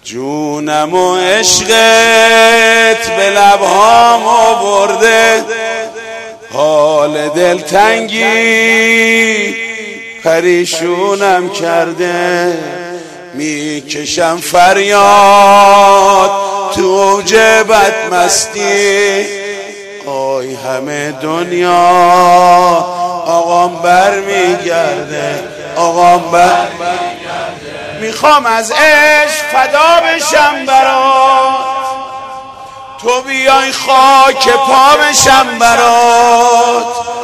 جونم و عشقت به لبهام آورده، حال دلتنگی پریشونم کرده. میکشم فریاد تو اوج بدمستی، آی همه دنیا آقام برمیگرده، آقام برمیگرده. میخوام از عشق فدا بشم برات، تو بیای خاک پا بشم برات.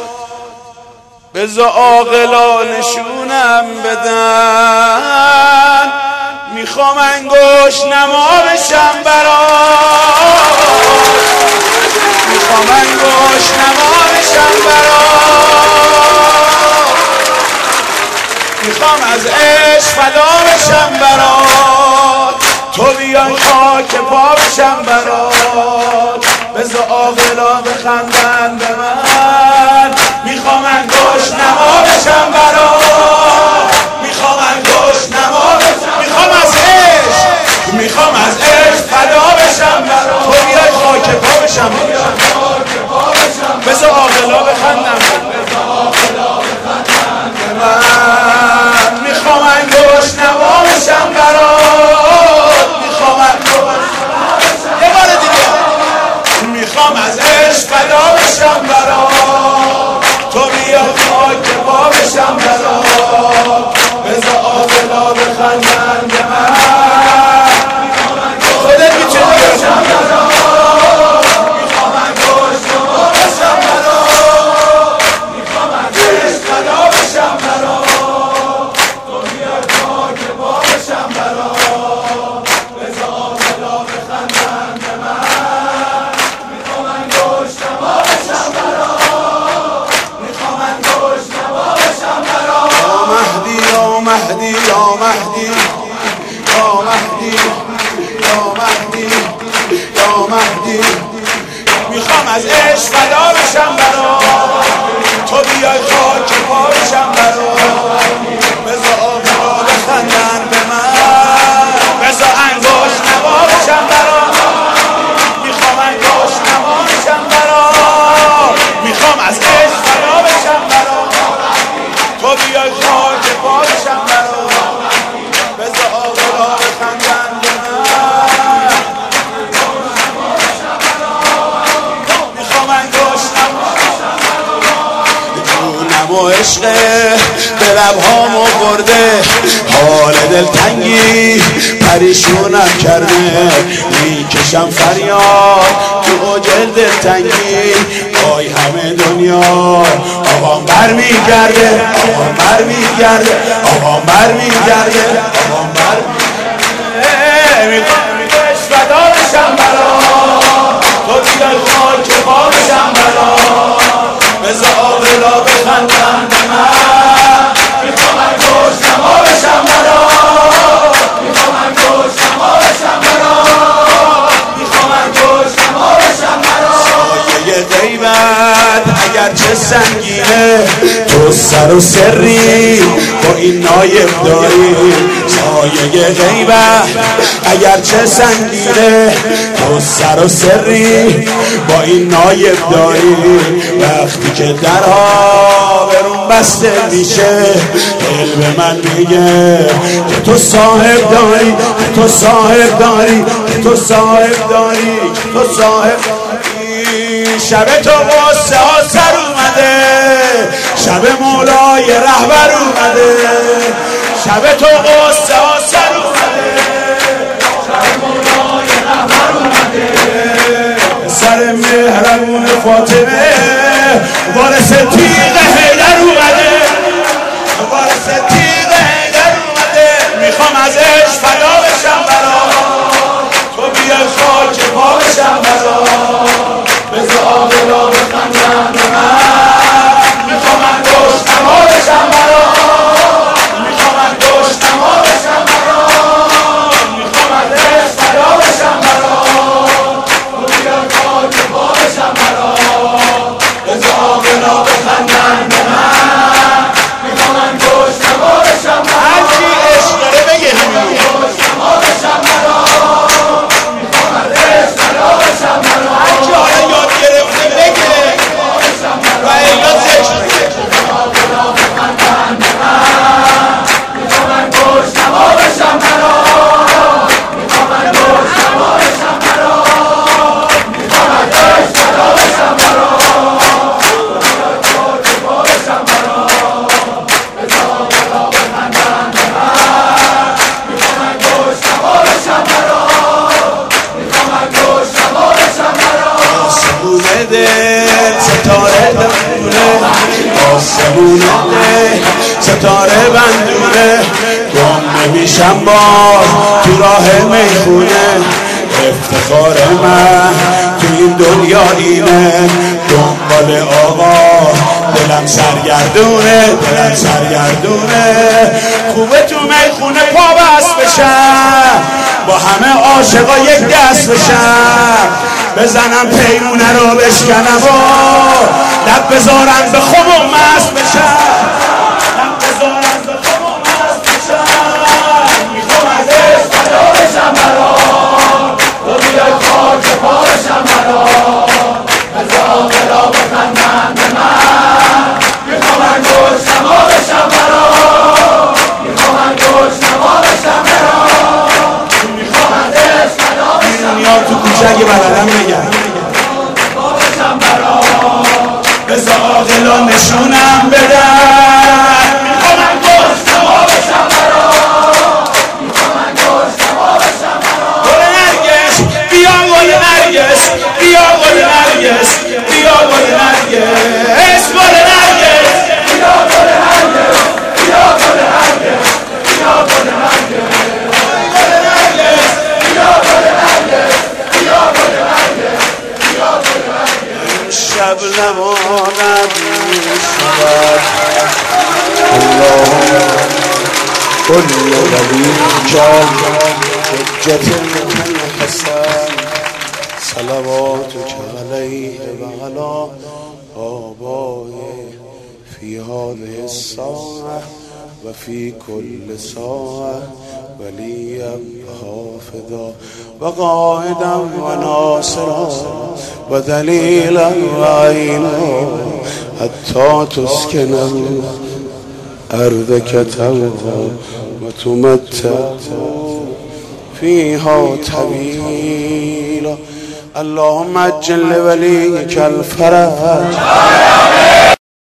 بذار عاقلا نشونم بدن، میخوام انگشت نما بشم برات، میخوام انگشت نما بشم برات. میخوام از عشق فدا بشم برات، تو بیای خاک پا بشم برات. بذار عاقلا بخندن به من، میخوام انگشت نما بشم برات، میخوام انگشت نما بشم. میخوام از عشق فدا بشم برات، تو بیای خاک پا بشم. بذار عاقلا بخندن به من، میخوام انگشت نما بشم برات، میخوام یه بار دیگه، میخوام از عشق فدا بشم برات، تو بیا خاک پا بشم برات. بذار عاقلا بخندن به من، خودت میتونی بشم برات، میخوام انگشت نما بشم برات، میخوام از عشق فدا بشم برات، تو بیا خاک پا بشم برات. بذار عاقلا بخندن به من، میخوام انگشت نما بشم برات، میخوام انگشت نما بشم برات. یا مهدی یا مهدی یا مهدی یا مهدی یا مهدی یا مهدی، میخوام از عشق فدا بشم برات، تو بیای خاک پا بشم برات. بذار عاقلا بخندن به من، بذار انگشت نما بشم برات، میخوام انگشت نما بشم برات، میخوام از عشق فدا بشم برات، تو بیای خاک پا بشم برات. بذار عاقلا بخندن به من، میخوام انگشت نما بشم برات. جونم و عشق به لبهام آورده، حال دلتنگی پریشونم کرده. میکشم فریاد تو اوج دلتنگی، آی همه دنیا آقام برمیگرده، آقام برمیگرده، آقام برمیگرده، آقام برمیگرده. میخوام عشق فدا بشم برات، تو بیای خاک پا بشم برات. بذار عاقلا بخندن به من، میخوام انگشت نما بشم برات، میخوام انگشت نما بشم برات، میخوام انگشت نما بشم برات. سایه غیبت اگرچه سنگینه، تو سر و سری با این نایب داری. سایه غیبت اگرچه سنگینه، تو سر و سری با این نایب داری. وقتی که درها برون بسته میشه، دل به من میگه که تو صاحب داری، که تو صاحب داری، که تو صاحب داری، که تو صاحب داری. شب تو غصه ها سر اومده، شب مولای رهبر اومده. شب تو غصه ها سر اومده، شب مولای رهبر اومده. سر مهربون فاطمه وارث تیغ حیدر اومده، وارث تیغ حیدر اومده. میخوام از عشق فدا بشم برات، تو بیای خاک پا بشم برات. بذار عاقلا بخندن به من، میخوام انگشت نما بشم برات، میخوام انگشت نما بشم برات. دل ستاره دمونه آسمون دل ستاره بندونه گم نمیشم باز تو راه میخونه افتخار من تو این دنیا اینه دنبال آقا دلم سرگردونه خوبه تو میخونه پا بست بشم با همه عاشقا یک دست بشم بزنم پیمونه رو بشکنم و لب بذارم به خمم مست بشم میخوام از عشق فدا بشم برات تو بیای خاک پا بشم برات بذار دلا بخندن به من میخوام انگشت نما بشم برات میخوام انگشت نما بشم برات میخوام از عشق فدا بشم دنیا تو کوچه اگه بلدم بگم بذار عاقلا نشونم بدن میخوام انگشت نما بشم برات میخوام انگشت نما بشم برات گل نرگس بیا گل نرگس بیا گل نرگس بیا گل نرگس گل نرگس بیا گل نرگس بیا گل نرگس بیا گل نرگس بیا گل نرگس بیا گل نرگس بیا گل نرگس شب نماند میشود اللهم کل ولیک حجت من حسن صلواتک علیه و علی آبائه فی هذه الساعة و فی کل ساعة ولیا حافظا و قائدا و ناصرا و دلیلا و عینا حتی تسکنه ارضک طوعا و تمتع فیها طویلا اللهم عجل لولیک الفرج